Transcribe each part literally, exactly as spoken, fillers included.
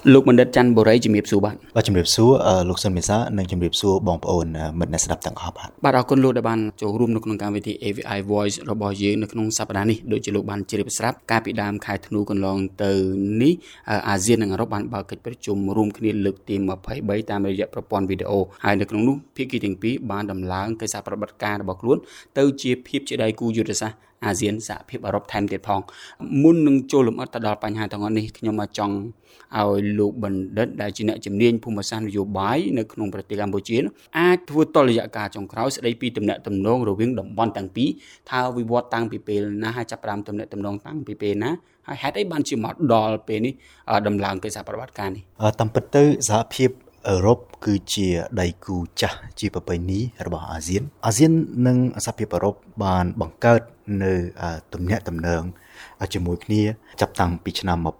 លោកបណ្ឌិតច័ន្ទបូរីជំរាបសួរបាទបាទជំរាបសួរលោកសុនមេសានិងជំរាបសួរបងប្អូនមិត្តអ្នកស្ដាប់ទាំងអស់បាទបាទអរគុណលោកដែលបានចូលរួមនៅក្នុងកម្មវិធី เอ วี ไอ Voice របស់យើងនៅក្នុងសប្តាហ៍នេះដូចជាលោកបានជ្រាបស្រាប់កាលពីដើមខែធ្នូកន្លងទៅនេះអាស៊ាននិងអឺរ៉ុបបានបើកកិច្ចប្រជុំរួមគ្នាលើកទីยี่สิบสามតាមរយៈប្រព័ន្ធវីដេអូហើយនៅក្នុងនោះភាគីទាំងពីរបានដំឡើងកិច្ចសហប្រតិបត្តិការរបស់ខ្លួនទៅជាភាពជាដៃគូយុទ្ធសាស្ត្រអាស៊ានសហភាពអឺរ៉ុបថែមទៀតផងមុននឹងចូលលម្អិតទៅដល់បញ្ហាទាំងអស់នេះខ្ញុំមកចង់ឲ្យលោកបណ្ឌិតដែលជាអ្នកជំនាញភូមិសាស្ត្រនយោបាយនៅក្នុងប្រទេសកម្ពុជាអាចធ្វើតលយៈការចុងក្រោយស្ដីពីទំនាក់ទំនងរវាងតំបន់ទាំងពីរថាវិវត្តតាំងពីពេលណាហើយចាប់ផ្ដើមទំនាក់ទំនងតាំងពីពេលណាហើយហេតុអីបានជាមកដល់ពេលនេះដំឡើងកិច្ចសហប្រតិបត្តិការនេះតាមពិតទៅសហភាពអឺរ៉ុបគឺជាដៃគូចាស់ជាប្រពៃណីរបស់អាស៊ានអាស៊ាននិងសហភាពអឺរ៉ុបបានបង្កើតនៅទំនាក់ទំនងជាមួយគ្នាចាប់តាំងពីឆ្នាំnineteen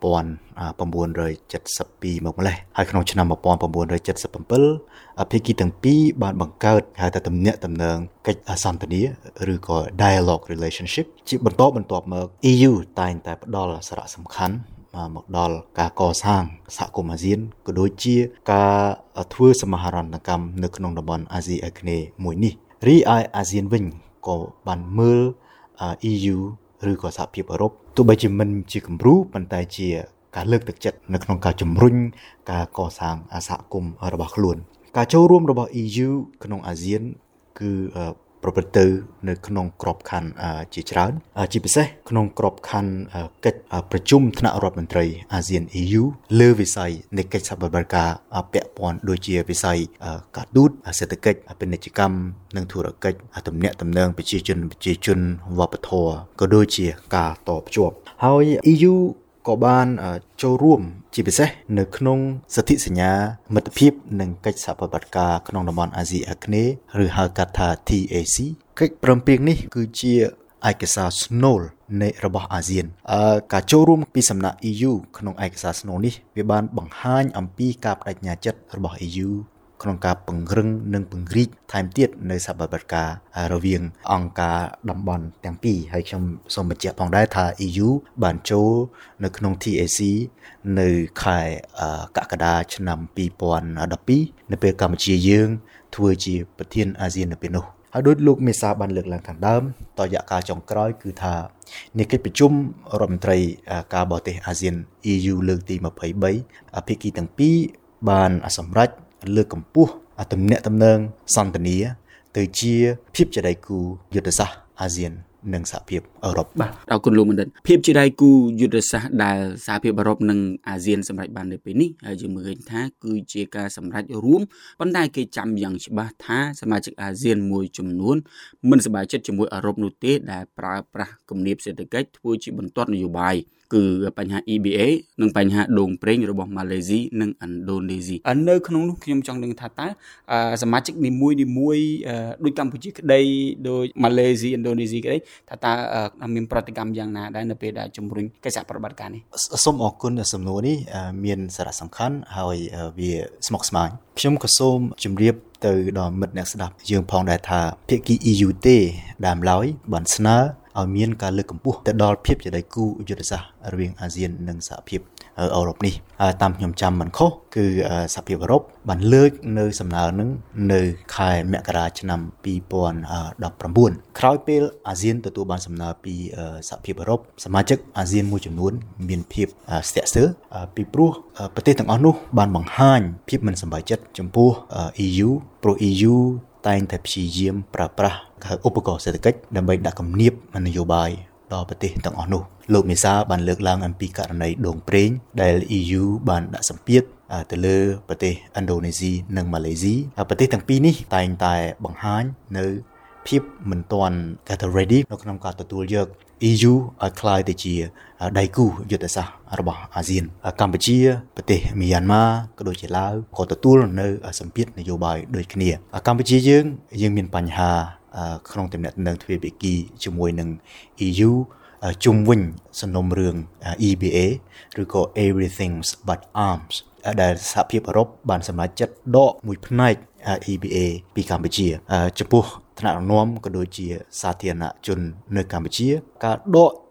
seventy-twoមកម្លេះហើយក្នុងឆ្នាំnineteen seventy-sevenភាគីទាំងពីរបានបង្កើតហៅថាទំនាក់ទំនងកិច្ចសន្ទនាឬក៏ dialogue relationship ជាបន្តបន្ទាប់មក E U តែងតែផ្ដល់សារៈសំខាន់មកដល់ការកសាងសហគមន៍អាស៊ានក៏ដូចជាការធ្វើសមាហរណកម្មនៅក្នុងតំបន់អាស៊ីអាគ្នេយ៍មួយនេះរីឯអាស៊ានវិញក៏បានមើល E U ឬក៏សហភាពអឺរ៉ុបទោះបីជាមិនជាគំរូប៉ុន្តែជាការលើកទឹកចិត្តនៅក្នុងការជំរុញការកសាងសហគមន៍របស់ខ្លួនការចូលរួមរបស់ E U ក្នុងអាស៊ានគឺប្រព្រឹត្តទៅនៅក្នុងក្របខ័ណ្ឌជាច្រើនជាពិសេសក្នុងក្របខ័ណ្ឌកិច្ចប្រជុំថ្នាក់រដ្ឋមន្ត្រីអាស៊ាន E U លើវិស័យនៃកិច្ចសហប្រតិបត្តិការពាក់ព័ន្ធដូចជាវិស័យការទូតសេដ្ឋកិច្ចពាណិជ្ជកម្មនិងធុរកិច្ចទំនាក់ទំនងប្រជាជនប្រជាជនវប្បធម៌ក៏ដូចជាការតភ្ជាប់ហើយ E U ក៏បានចូលរួមជាពិសេសនៅក្នុងសន្ធិសញ្ញាមិត្តភាពនិងកិច្ចសហប្រតិបត្តិការក្នុងតំបន់អាស៊ីអាគ្នេយ៍ឬហៅកាត់ថា T A C កិច្ចព្រមព្រៀងនេះគឺជាឯកសារស្នូលនៃរបស់អាស៊ានការចូលរួមពីសំណាក់ E U ក្នុងឯកសារស្នូលនេះវាបានបង្ហាញអំពីការបដិញ្ញាចិត្តរបស់ E U ក្នុងការពង្រឹងនិងពង្រីកថែមទៀតនៅសហប្រតិបត្តិការរវាងអង្គការតំបន់ទាំងពីរហើយខ្ញុំសូមបញ្ជាក់ផងដែរថា E U បានចូលនៅក្នុង T A C នៅខែកក្កដាឆ្នាំtwenty twelveនៅពេលកម្ពុជាយើងធ្វើជាប្រធានអាស៊ាននៅពេលនោះហើយដូចលោកមេសាបានលើកឡើងខាងដើមតរយៈកាលចុងក្រោយគឺថានៃកិច្ចប្រជុំរដ្ឋមន្ត្រីការបរទេសអាស៊ាន E U លើកទីtwenty-threeភាគីទាំងពីរបានសម្រេចលើកកម្ពស់ទំនាក់ទំនងសន្ទនាទៅជាភាពជាដៃគូយុទ្ធសាស្ត្រអាស៊ាននិងសហភាពអឺរ៉ុបបាទអរគុណលោកបណ្ឌិតភាពជាដៃគូយុទ្ធសាស្ត្រដែលសហភាពអឺរ៉ុបនិងអាស៊ានសម្រេចបាននៅពេលនេះហើយយើងមើលឃើញថាគឺជាការសម្រេចរួមប៉ុន្តែគេចាំយ៉ាងច្បាស់ថាសមាជិកអាស៊ានមួយចំនួនមិនសប្បាយចិត្តជាមួយអឺរ៉ុបនោះទេដែលប្រើប្រាស់គំនាបសេដ្ឋកិច្ចធ្វើជាបន្ទាត់នយោបាយគឺបញ្ហា E B A និងបញ្ហាដូងប្រេងរបស់ម៉ាឡេស៊ីនិងឥណ្ឌូនេស៊ីនៅក្នុងនោះខ្ញុំចង់ដឹងថាតើសមាជិកនីមួយនីមួយដូចកម្ពុជាក្តីដូចម៉ាឡេស៊ីឥណ្ឌូនេស៊ីក្តីថាតើមានប្រតិកម្មយ៉ាងណាដែរនៅពេលដែលជំរុញកិច្ចសហប្រតិបត្តិការនេះសូមអរគុណសំណួរនេះមានសារៈសំខាន់ហើយវាស្មុគស្មាញខ្ញុំក៏សូមជម្រាបទៅដល់មិត្តអ្នកស្ដាប់យើងផងដែរថាភាគី E U ទេដើមឡើយបានស្នើឲ្យមានការលើកកម្ពស់ទៅដល់ភាពជាដៃគូយុទ្ធសាស្ត្ររវាងអាស៊ាននិងសហភាពអឺរ៉ុបនេះតាមខ្ញុំចាំមិនខុសគឺសហភាពអឺរ៉ុបបានលើកនៅសំណើនឹងនៅខែមករាឆ្នាំtwenty nineteenក្រោយពេលអាស៊ានទទួលបានសំណើពីសហភាពអឺរ៉ុបសមាជិកអាស៊ានមួយចំនួនមានភាពស្ទាក់ស្ទើរពីព្រោះប្រទេសទាំងអស់នោះបានបង្ហាញភាពមិនសប្បាយចិត្តចំពោះ E U ព្រោះ E U តែងតែព្យាយាមប្រើប្រាស់ឧបករណ៍សេដ្ឋកិច្ចដើម្បីដាក់គំនាបនយោបាយដល់ប្រទេសទាំងអស់នោះលោកមេសាបានលើកឡើងអំពីករណីដូងប្រេងដែល E U បានដាក់សម្ពាធទៅលើប្រទេសឥណ្ឌូនេស៊ីនិងម៉ាឡេស៊ីប្រទេសទាំងពីរនេះតែងតែបង្ហាញនៅភាពមិនទាន់គេថា ready នៅក្នុងការទទួលយក E U ឲ្យក្លាយទៅជាដៃគូយុទ្ធសាស្ត្ររបស់អាស៊ានកម្ពុជាប្រទេសមីយ៉ាន់ម៉ាក៏ដូចជាឡាវក៏ទទួលនៅសម្ពាធនយោបាយដូចគ្នាកម្ពុជាយើងយើងមានបញ្ហាក្នុងទំនាក់ទំនងទ្វេភាគីជាមួយនឹង E U ជុំវិញសំណុំរឿង E B A ឬក៏ Everything But Arms ដែលសហភាពអឺរ៉ុបបានសម្រេចចិត្តដកមួយផ្នែក E B A ពីកម្ពុជាចំពោះថ្នាក់ដឹកនាំក៏ដូចជាសាធារណជននៅកម្ពុជាការដក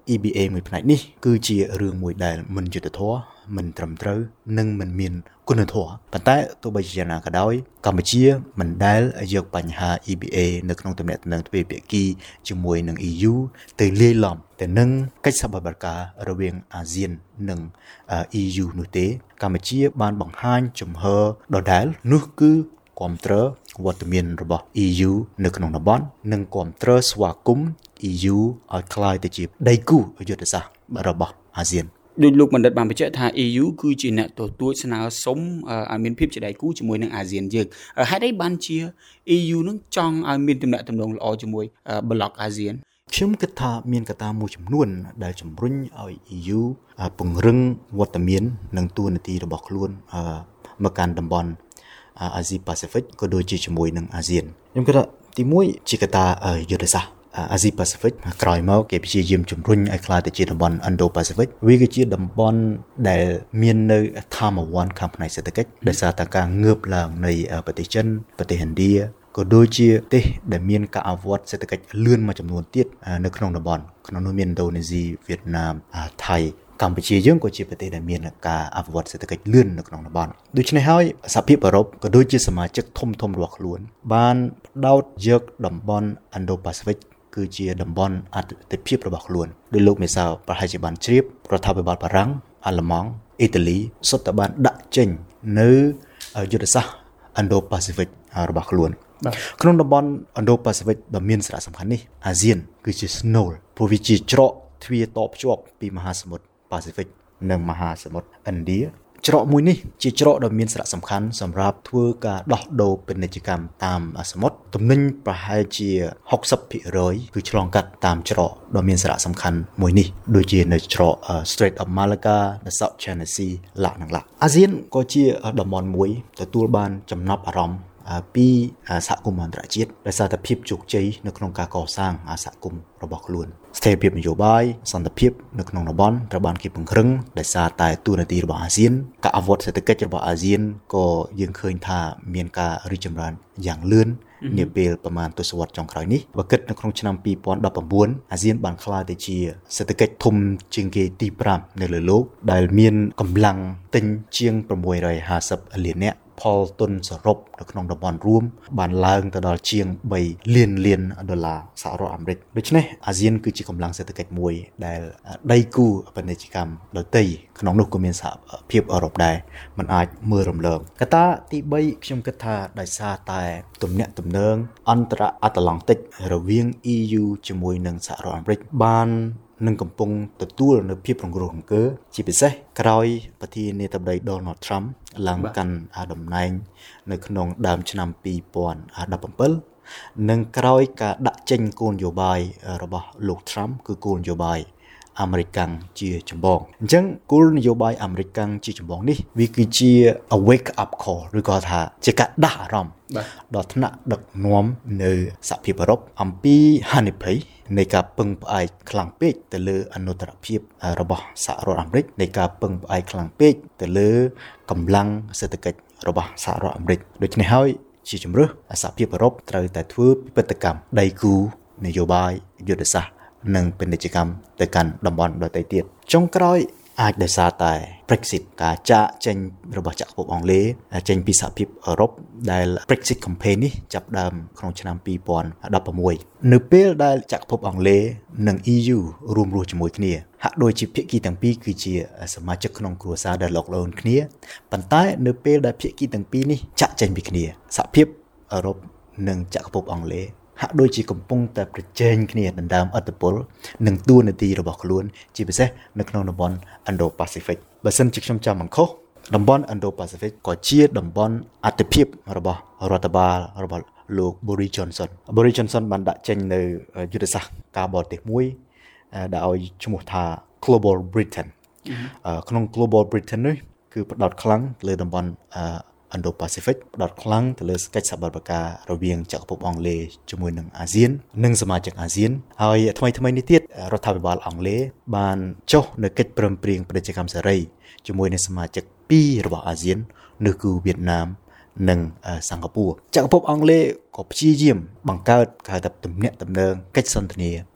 E B A មួយផ្នែកនេះគឺជារឿងមួយដែលមិនយុត្តិធម៌មិនត្រឹមត្រូវនិងមិនមានគុណធម៌ប៉ុន្តែទោះបីជាយ៉ាងណាក៏ដោយកម្ពុជាមិនដែលយកបញ្ហា E B A នៅក្នុងទំនាក់ទំនងទ្វេភាគីជាមួយនឹង E U ទៅលាយឡំទៅនឹងកិច្ចសហប្រតិការរវាងអាស៊ាននិង E U នោះទេកម្ពុជាបានបង្ហាញជំហរដដែលនោះគឺគាំទ្រវត្តមានរបស់ E U នៅក្នុងតំបន់និងគាំទ្រស្វាគមន៍ E U ឲ្យក្លាយទៅជាដៃគូយុទ្ធសាស្ត្ររបស់អាស៊ានដោយលោកបណ្ឌិតបានបញ្ជាក់ថា E U គឺជាអ្នកទទួលស្នើសុំឲ្យមានភាពជាដៃគូជាមួយនឹងអាស៊ានយើងហេតុអីបានជា E U នឹងចង់ឲ្យមានទំនាក់ទំនងល្អជាមួយប្លុកអាស៊ានខ្ញុំគិតថាមានកត្តាមួយចំនួនដែលជំរុញឲ្យ E U ពង្រឹងវត្តមាននិងតួនាទីរបស់ខ្លួនមកកាន់តំបន់អាស៊ីប៉ាស៊ីហ្វិកក៏ដូចជាជាមួយនឹងអាស៊ានខ្ញុំគិតថាទីមួយជាកត្តាយុទ្ធសាស្ត្រអាស៊ីប៉ាស៊ីហ្វិកក្រោយមកគេព្យាយាមជំរុញឲ្យក្លាយទៅជាតំបន់ Indo-Pacific វាគឺជាតំបន់ដែលមាននៅធម្មវន្តខាងផ្នែកសេដ្ឋកិច្ចដោយសារតែការងើបឡើងនៃប្រទេសចិនប្រទេសឥណ្ឌាក៏ដូចជាប្រទេសដែលមានការអភិវឌ្ឍសេដ្ឋកិច្ចលឿនមួយចំនួនទៀតនៅក្នុងតំបន់ក្នុងនោះមានឥណ្ឌូនេស៊ីវៀតណាមថៃកម្ពុជាយើងក៏ជាប្រទេសដែលមានការអភិវឌ្ឍសេដ្ឋកិច្ចលឿននៅក្នុងតំបន់ដូច្នេះហើយសហភាពអឺរ៉ុបក៏ដូចជាសមាជិកធំធំរបស់ខ្លួនបានផ្ដោតយកតំបន់ Indo-Pacific គឺជាតំបន់អតិថិភាពរបស់ខ្លួនដោយលោកមេសាប្រហែលជាបានជ្រាបរដ្ឋាភិបាលបារាំងអាល្លឺម៉ង់អ៊ីតាលីសុទ្ធតែបានដាក់ចេញនៅយុទ្ធសាស្ត្រ Indo-Pacific របស់ខ្លួនក្នុងតំបន់ Indo-Pacific ដ៏មានសារៈសំខាន់នេះអាស៊ានគឺជា Snow ព្រោះវាជាច្រកទ្វារតភ្ជាប់ពីមហាសមុទ្រ Pacific និងមហាសមុទ្រឥណ្ឌាច្រកមួយនេះជាច្រកដ៏មានសារៈសំខាន់សម្រាប់ធ្វើការដោះដូរពាណិជ្ជកម្មតាមសមុទ្រទំនិញប្រហែលជា ហុកសិបភាគរយ គឺឆ្លងកាត់តាមច្រកដ៏មានសារៈសំខាន់មួយនេះដូចជានៅច្រក Strait of Malacca នៅ South China Sea ឡាក់និងឡាក់អាស៊ានក៏ជាតំបន់មួយទទួលបានចំណាប់អារម្មណ៍ពីសហគមន៍អន្តរជាតិដោយសារតែភាពជោគជ័យនៅក្នុងការកសាងសហគមន៍របស់ខ្លួនស្ថិរភាពនយោបាយសន្តិភាពនៅក្នុងតំបន់ត្រូវបានគេពង្រឹងដោយសារតែតួនាទីរបស់អាស៊ានការអភិវឌ្ឍសេដ្ឋកិច្ចរបស់អាស៊ានក៏យើងឃើញថាមានការរីកចម្រើនយ៉ាងលឿននាពេលប្រមាណទសវត្សរ៍ចុងក្រោយនេះបើគិតនៅក្នុងឆ្នាំពីរពាន់ដប់ប្រាំបួនអាស៊ានបានក្លាយទៅជាសេដ្ឋកិច្ចធំជាងគេទីប្រាំនៅលើលោកដែលមានកម្លាំងទិញជាងប្រាំមួយរយហាសិបលាននាក់ផលទុនសរុបនៅក្នុងតំបន់រួមបានឡើងទៅដល់ជាងបីលានលានដុល្លារសហរដ្ឋអាមេរិកដូច្នេះអាស៊ានគឺជាកម្លាំងសេដ្ឋកិច្ចមួយដែលដៃគូពាណិជ្ជកម្មដទៃក្នុងនោះក៏មានសហភាពអឺរ៉ុបដែរมันអាចមើលរំលងកត្តាទីបីខ្ញុំគិតថាដោយសារតែទំនាក់ទំនងអន្តរអាត្លង់តិករវាង E U ជាមួយនឹងសហរដ្ឋអាមេរិកបាននឹងកំពុងទទួលនៅភាពរង្រួសរង្គើជាពិសេសក្រោយប្រធានាធិបតី Donald Trump ឡើងកាន់តំណែងនៅក្នុងដើមឆ្នាំពីរពាន់ដប់ប្រាំនិងក្រោយការដាក់ចេញគោលនយោបាយរបស់លោក Trump គឺគោលនយោបាយអាមេរិកជាចម្បងអញ្ចឹងគោលនយោបាយអាមេរិកជាចម្បងនេះវាគឺជា a wake up call ឬក៏ថាជាការដាស់អារម្មណ៍ដល់ថ្នាក់ដឹកនាំនៅសហភាពអឺរ៉ុបអំពីហានិភ័យនៃការពឹងផ្អែកខ្លាំងពេកទៅលើអនុត្តរភាពរបស់សហរដ្ឋអាមេរិកនៃការពឹងផ្អែកខ្លាំងពេកទៅលើកម្លាំងសេដ្ឋកិច្ចរបស់សហរដ្ឋអាមេរិកដូច្នេះហើយជាជំរឿសសហភាពអឺរ៉ុបត្រូវតែធ្វើពិពិធកម្មដៃគូនយោបាយយុទ្ធសាស្ត្រនិងពាណិជ្ជកម្មទៅកាន់តំបន់ដទៃទៀតចុងក្រោយអាចដោយសារតែ Brexit ការចាកចេញរបស់ចក្រភពអង់គ្លេសចេញពីសហភាពអឺរ៉ុបដែល Brexit campaign នេះចាប់ផ្ដើមក្នុងឆ្នាំពីរពាន់ដប់ប្រាំមួយនៅពេលដែលចក្រភពអង់គ្លេសនិង E U រួមរស់ជាមួយគ្នាហាក់ដូចជាភាគីទាំងពីរគឺជាសមាជិកក្នុងគ្រួសារដែលលោកលូនគ្នាប៉ុន្តែនៅពេលដែលភាគីទាំងពីរនេះចាក់ចេញពីគ្នាសហភាពអឺរ៉ុបនិងចក្រភពអង់គ្លេសហាក់ដូចជាកំពុងតែប្រជែងគ្នាដណ្ដើមឥទ្ធិពលនិងតួនាទីរបស់ខ្លួនជាពិសេសនៅក្នុងតំបន់ Indo-Pacific បើសិនជាខ្ញុំចាំមិនខុសតំបន់ Indo-Pacific ក៏ជាតំបន់អធិភាពរបស់រដ្ឋបាលរបស់លោក Boris Johnson Boris Johnson បានដាក់ចេញនៅយុទ្ធសាស្ត្រការបរទេសមួយដែលឲ្យឈ្មោះថា Global Britain ក្នុង Global Britain នេះគឺផ្ដោតខ្លាំងលើតំបន់Indo-Pacific ផ្ដោតខ្លាំងទៅលើកិច្ចសហប្រតិការរវាងចក្រភពអង់គ្លេសជាមួយនឹងអាស៊ាននិងសមាជិកអាស៊ានហើយថ្មីថ្មីនេះទៀតរដ្ឋាភិបាលអង់គ្លេសបានចុះនៅកិច្ចព្រមព្រៀងពាណិជ្ជកម្មសេរីជាមួយនឹងសមាជិកពីររបស់អាស៊ាននោះគឺវៀតណាមនិងសិង្ហបុរីចក្រភពអង់គ្លេសក៏ព្យាយាមបង្កើតគេហៅថាទំនាក់ទំនងកិច្ចសន្ទនា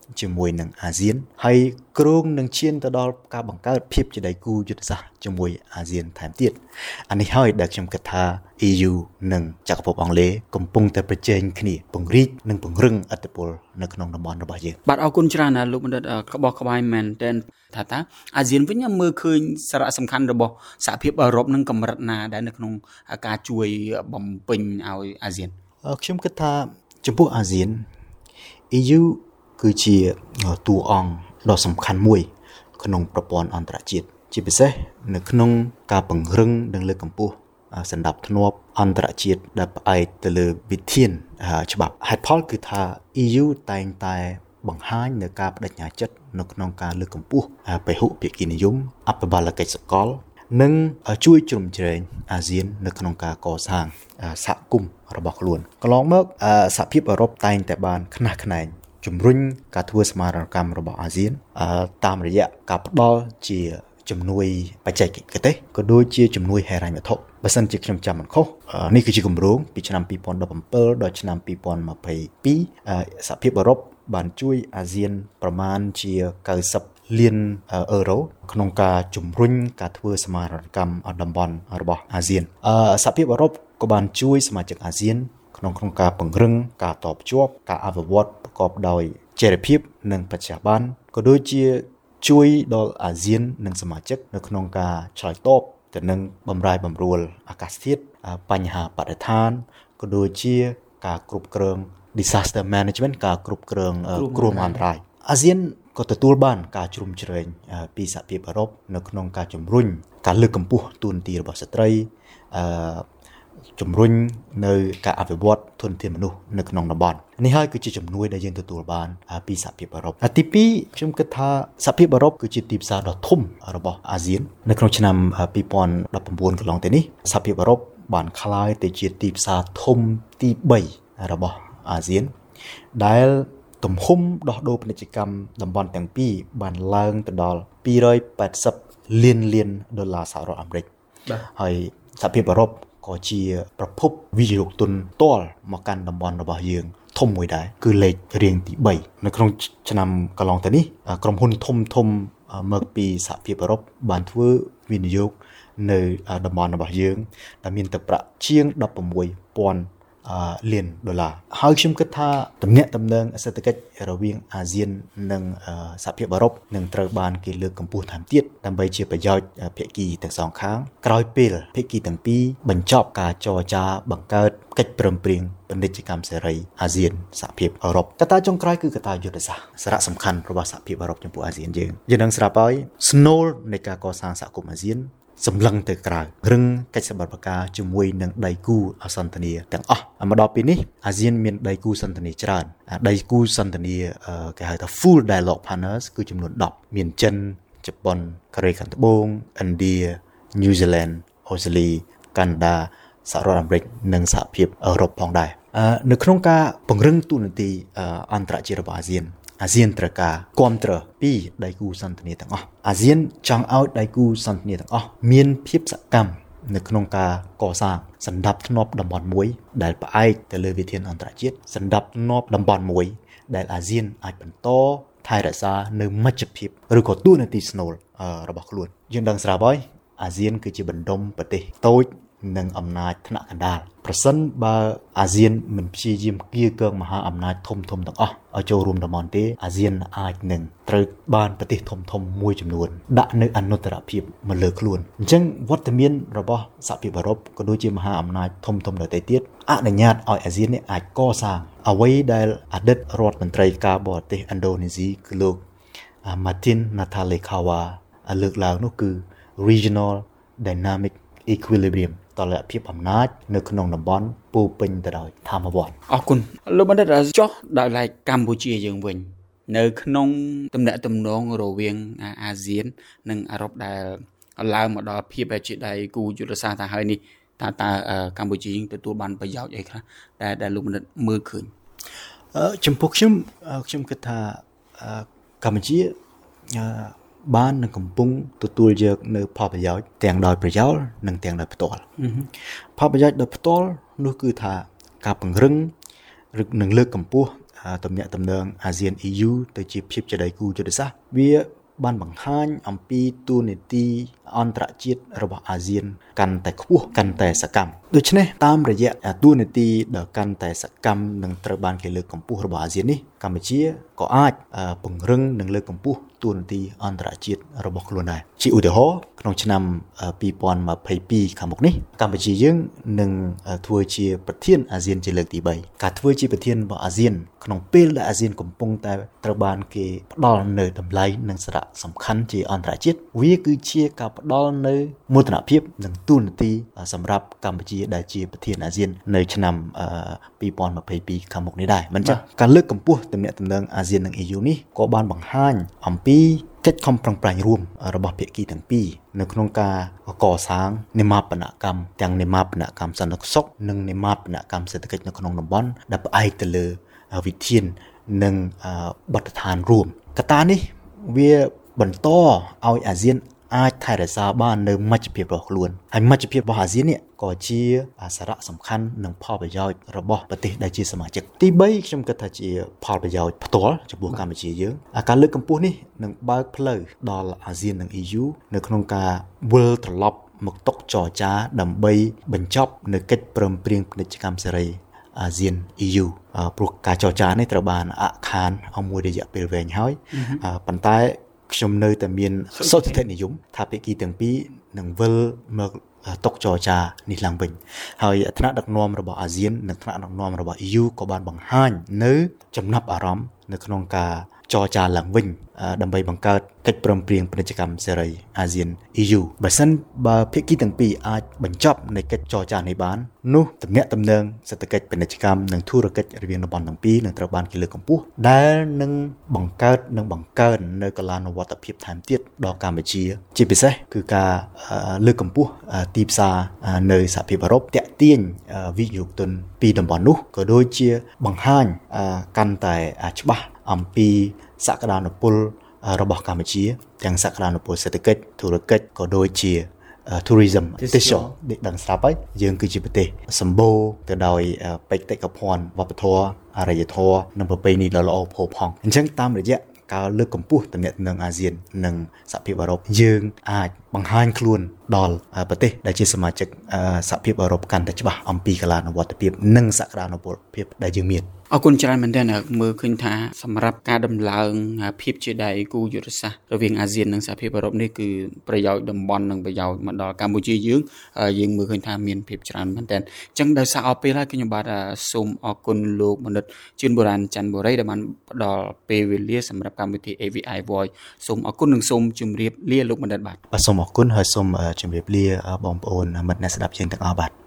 ជាមួយនឹងអាស៊ានហើយគ្រោងនឹងឈានទៅដល់ការបង្កើតភាពជាដៃគូយុទ្ធសាស្ត្រជាមួយអាស៊ានថែមទៀតអានេះហើយដែលខ្ញុំគិតថា E U និងចក្រភពអង់គ្លេសកំពុងតែប្រជែងគ្នាពង្រីកនិងពង្រឹងឥទ្ធិពលនៅក្នុងតំបន់របស់យើងបាទអរគុណច្រើនណាលោកបណ្ឌិតក្បោះក្បាយមែនទែនថាតើអាស៊ានវិញមើលឃើញសារៈសំខាន់របស់សហភាពអឺរ៉ុបនឹងកម្រិតណាដែលនៅក្នុងការជួយបំពេញឲ្យអាស៊ានខ្ញុំគិតថាចំពោះអាស៊ាន E U គឺជាតួអង្គដ៏សំខាន់មួយក្នុងប្រព័ន្ធអន្តរជាតិជាពិសេសនៅក្នុងការពង្រឹងនិងលើកកម្ពស់សណ្ដាប់ធ្នាប់អន្តរជាតិដែលផ្អែកទៅលើវិធានច្បាប់ហេតុផលគឺថា E U តែងតែបង្ហាញនៅការបដិញ្ញាចិត្តនៅក្នុងការលើកកម្ពស់ពហុភាគីនិយមអភិបាលកិច្ចសកលនិងជួយជ្រោមជ្រែងអាស៊ាននៅក្នុងការកសាងសហគមន៍របស់ខ្លួនកន្លងមកសហភាពអឺរ៉ុបតែងតែបានខ្នះខ្នែងជំរុញការធ្វើសមាហរណកម្មរបស់អាស៊ានតាមរយៈការផ្ដល់ជាជំនួយបច្ចេកទេសក៏ដូចជាជំនួយហិរញ្ញវត្ថុបើសិនជាខ្ញុំចាំមិនខុសនេះគឺជាគម្រោងពីឆ្នាំពីរពាន់ដប់ប្រាំដល់ឆ្នាំពីរពាន់ម្ភៃពីរសហភាពអឺរ៉ុបបានជួយអាស៊ានប្រមាណជាកៅសិបលានអឺរ៉ូក្នុងការជំរុញការធ្វើសមាហរណកម្មởតំបន់របស់អាស៊ានសហភាពអឺរ៉ុបក៏បានជួយសមាជិកអាស៊ានក្នុងក្នុងការពង្រឹងការតភ្ជាប់ការអភិវឌ្ឍប្រកបដោយចីរភាពនិងបច្ចេកប័នក៏ដូចជាជួយដល់អាស៊ាននិងសមាជិកនៅក្នុងការឆ្លើយតបទៅនឹងបម្រែបម្រួលអាកាសធាតុបញ្ហាបរិស្ថានក៏ដូចជាការគ្រប់គ្រង disaster management ការគ្រប់គ្រងគ្រោះមហន្តរាយអាស៊ានក៏ទទួលបានការជ្រោមជ្រែងពីសហភាពអឺរ៉ុបនៅក្នុងការជំរុញការលើកកម្ពស់ទូនទីរបស់ស្ត្រីអឺជំរុញនៅការអភិវឌ្ឍធនធានមនុស្សនៅក្នុងតំបន់នេះហើយគឺជាជំនួយដែលយើងទទួលបានពីសហភាពអឺរ៉ុបទីពីរខ្ញុំគិតថាសហភាពអឺរ៉ុបគឺជាទីផ្សារដ៏ធំរបស់អាស៊ាននៅក្នុងឆ្នាំពីរពាន់ដប់ប្រាំបួនកន្លងទៅនេះសហភាពអឺរ៉ុបបានក្លាយទៅជាទីផ្សារធំទីបីរបស់អាស៊ានដែលទំហំដោះដូរពាណិជ្ជកម្មតំបន់ទាំងពីរបានឡើងទៅដល់ពីររយប៉ែតសិបលានលានដុល្លារសហរដ្ឋអាមេរិកហើយសហភាពអឺរ៉ុបក៏ជាប្រភពវិនិយោគទុនផ្ទាល់មកកាន់តំបន់របស់យើងធំមួយដែរគឺលេខរៀងទីបីនៅក្នុងឆ្នាំកន្លងទៅនេះក្រុមហ៊ុនធំធំមកពីសហភាពអឺរ៉ុបបានធ្វើវិនិយោគនៅតំបន់របស់យើងដែលមានទឹកប្រាក់ជាងដប់ប្រាំមួយពាន់លានដុល្លារហើយខ្ញុំគិតថាទំនាក់ទំនងសេដ្ឋកិច្ចរវាងអាស៊ាននិងសហភាពអឺរ៉ុបនឹងត្រូវបានគេលើកកម្ពស់ថែមទៀតដើម្បីជាប្រយោជន៍ភាគីទាំងសងខាងក្រោយពេលភាគីទាំងពីរបញ្ចប់ការចរចាបង្កើតកិច្ចព្រមព្រៀងពាណិជ្ជកម្មសេរីអាស៊ានសហភាពអឺរ៉ុបកត្តាចុងក្រោយគឺកត្តាយុទ្ធសាស្ត្រសារៈសំខាន់របស់សហភាពអឺរ៉ុបចំពោះអាស៊ានយើងយើងនឹងស្រាប់ហើយស្នូលនៃការកសាងសហគមន៍អាស៊ានសម្លឹងទៅក្រៅរឹងកិច្ចសម្បត្តិប្រការជាមួយនឹងដៃគូអសន្តានាទាំងអស់មកដល់ពេលនេះអាស៊ានមានដៃគូសន្តានាច្រើនដៃគូសន្តានាគេហៅថា full dialogue partners គឺចំនួនដប់មានចិនជប៉ុនកូរ៉េខាងត្បូងឥណ្ឌាញូហ្សេឡង់អូស្ត្រាលីកាណាដាសហរដ្ឋអាមេរិកនិងសហភាពអឺរ៉ុបផងដែរនៅក្នុងការពង្រឹងទូនាទីអន្តរជាតិរបស់អាស៊ានអាស៊ានត្រូវការគាំទ្រពីដៃគូសន្តានាទាំងអស់អាស៊ានចង់ឲ្យដៃគូសន្តានាទាំងអស់មានភាពសកម្មនៅក្នុងការកសាងសណ្ដាប់ធ្នាប់តំបន់មួយដែលផ្អែកទៅលើវិធានអន្តរជាតិសណ្ដាប់ធ្នាប់តំបន់មួយដែលអាស៊ានអាចបន្តថែរក្សានៅមជ្ឈភាពឬក៏ទូនាទីស្នូលរបស់ខ្លួនយើងដឹងស្រាប់ហើយអាស៊ានគឺជាបណ្ដុំប្រទេសតូចនិងអំណាចថ្នាក់កណ្ដាលប្រសិនបើអាស៊ានមិនព្យាយាមគៀកងមហាអំណាចធំធំទាំងអស់ឲ្យចូលរួមតំបន់ទេអាស៊ានអាចនឹងត្រូវបានប្រទេសធំធំមួយចំនួនដាក់នៅអនុត្តរភាពមកលើខ្លួនអញ្ចឹងវត្តមានរបស់សហភាពអឺរ៉ុបក៏ដូចជាមហាអំណាចធំធំដទៃទៀតអនុញ្ញាតឲ្យអាស៊ាននេះអាចកសាងអ្វីដែលអតីតរដ្ឋមន្ត្រីការបរទេសឥណ្ឌូនេស៊ីគឺលោក Martin Natalegawa លើកឡើងនោះគឺ regional dynamic equilibrium តលភាពអំណាចនៅក្នុងតំបន់ពោពេញទៅដោយធម្មវត្តអរគុណលោកបណ្ឌិតចុះដល់ឡែកកម្ពុជាយើងវិញនៅក្នុងទំនាក់ទំនងរវាងអាស៊ាននិងអឺរ៉ុបដែលឡើងមកដល់ភាពជាដៃគូយុទ្ធសាស្ត្រទៅហើយនេះតើតើកម្ពុជាយើងទទួលបានប្រយោជន៍អីខ្លះដែលដែលលោកបណ្ឌិតមើលឃើញចំពោះខ្ញុំខ្ញុំគិតថាកម្ពុជាបាននឹងកំពុងទទួលយកនៅផលប្រយោជន៍ទាំងដោយប្រយោលនិងទាំងដោយផ្ទាល់ផលប្រយោជន៍ដោយផ្ទាល់នោះគឺថាការពង្រឹងឬនឹងលើកកម្ពស់ទំនាក់ទំនងអាស៊ាន E U ទៅជាភាពជាដៃគូយុទ្ធសាស្ត្រវាបានបង្ហាញអំពីទូនីតិអន្តរជាតិរបស់អាស៊ានកាន់តែខ្ពស់កាន់តែសកម្មដូច្នេះតាមរយៈទូនីតិដ៏កាន់តែសកម្មនិងត្រូវបានគេលើកកម្ពស់របស់អាស៊ាននេះកម្ពុជាក៏អាចពង្រឹងនិងលើកកម្ពស់ទូនីតិអន្តរជាតិរបស់ខ្លួនដែរជាឧទាហរណ៍ក្នុងឆ្នាំពីរពាន់ម្ភៃពីរខាងមុខនេះកម្ពុជាយើងនឹងធ្វើជាប្រធានអាស៊ានជាលើកទីបីការធ្វើជាប្រធានរបស់អាស៊ានក្នុងពេលដែលអាស៊ានកំពុងតែត្រូវបានគេផ្ដល់នៅតម្លៃនិងសារៈសំខាន់ជាអន្តរជាតិវាគឺជាការផ្ដល់នៅមោទនភាពនិងទូនាទីសម្រាប់កម្ពុជាដែលជាប្រធានអាស៊ាននៅឆ្នាំពីរពាន់ម្ភៃពីរខាងមុខនេះដែរមិនចឹងការលើកកម្ពស់ទំនាក់ទំនងអាស៊ាននិង E U នេះក៏បានបង្ហាញអំពីកិច្ចខំប្រឹងប្រែងរួមរបស់ភាគីទាំងពីរនៅក្នុងការកសាងនិមាបនកម្មទាំងនិមាបនកម្មសន្តិសុខនិងនិមាបនកម្មសេដ្ឋកិច្ចនៅក្នុងតំបន់ដែលផ្អែកទៅលើវិធាននិងបទដ្ឋានរួមកត្តានេះវាបន្តឲ្យអាស៊ានអាចថែរក្សាបាននៅមជ្ឈភាពរបស់ខ្លួនហើយមជ្ឈភាពរបស់អាស៊ាននេះក៏ជាសារៈសំខាន់និងផលប្រយោជន៍របស់ប្រទេសដែលជាសមាជិកទីបីខ្ញុំគិតថាជាផលប្រយោជន៍ផ្ទាល់ចំពោះកម្ពុជាយើងការលើកកម្ពស់នេះនឹងបើកផ្លូវដល់អាស៊ាននិង E U នៅក្នុងការវិលត្រឡប់មកតុចរចាដើម្បីបញ្ចប់នៅកិច្ចព្រមព្រៀងពាណិជ្ជកម្មសេរីអាស៊ាន E U ព្រោះការចរចានេះត្រូវបានអាក់ខានអស់មួយរយៈពេលវែងហើយប៉ុន្តែខ្ញុំនៅតែមានសុទ្ធិដ្ឋិនិយមថាភាគីទាំងពីរនឹងវិលមកតុចរចានេះឡើងវិញហើយថ្នាក់ដឹកនាំរបស់អាស៊ាននិងថ្នាក់ដឹកនាំរបស់ E U ក៏បានបង្ហាញនៅចំណាប់អារម្មណ៍នៅក្នុងការចរចាឡើងវិញដើម្បីបង្កើតកិច្ចព្រមព្រៀងពាណិជ្ជកម្មសេរីអាស៊ាន E U បើសិនបើភាគីទាំងពីរអាចបញ្ចប់នៃកិច្ចចរចានេះបាននោះទំនាក់ទំនងសេដ្ឋកិច្ចពាណិជ្ជកម្មនិងធុរកិច្ចរវាងតំបន់ទាំងពីរនឹងត្រូវបានគេលើកកម្ពស់ដែលនឹងបង្កើតនិងបង្កើននៅកលានុវត្តភាពថែមទៀតដល់កម្ពុជាជាពិសេសគឺការលើកកម្ពស់ទីផ្សារនៅសហភាពអឺរ៉ុបទាក់ទាញវិនិយោគទុនពីតំបន់នោះក៏ដូចជាបង្ហាញកាន់តែច្បាស់អំពីសក្តានុពលរបស់កម្ពុជាទាំងសក្តានុពលសេដ្ឋកិច្ចធុរកិច្ចក៏ដូចជា tourism ទេសចរណ៍ដឹងស្រាប់ហើយយើងគឺជាប្រទេសសម្បូរទៅដោយបេតិកភណ្ឌវប្បធម៌អរិយធម៌និងប្រពៃណីដ៏ល្អផូរផង់អញ្ចឹងតាមរយៈការលើកកម្ពស់ទំនាក់ទំនងអាស៊ាននិងសហភាពអឺរ៉ុបយើងអាចបង្ហាញខ្លួនដល់ប្រទេសដែលជាសមាជិកសហភាពអឺរ៉ុបកាន់តែច្បាស់អំពីកលានុវត្តភាពនិងសក្តានុពលភាពដែលយើងមានអរគុណច្រើនមែនទែនមើលឃើញថាសម្រាប់ការដំឡើងភាពជាដៃគូយុទ្ធសាស្ត្ររវាងអាស៊ាននិងសហភាពអឺរ៉ុបនេះគឺប្រយោជន៍តំបន់និងប្រយោជន៍មកដល់កម្ពុជាយើងយើងមើលឃើញថាមានភាពច្រើនមែនទែនអញ្ចឹងដោយសារអស់ពេលហើយខ្ញុំបាទសូមអរគុណលោកបណ្ឌិតជឿនបុរាណច័ន្ទបុរីដែលបានផ្ដល់ពេលវេលាសម្រាប់កម្មវិធី A V I Voice សូមអរគុណនិងសូមជម្រាបលាលោកបណ្ឌិតបាទបាទសូមអរគុណហើយសូមជម្រាបលាបងប្អូនមិត្តអ្នកស្ដាប់យើងទាំងអស់បាទ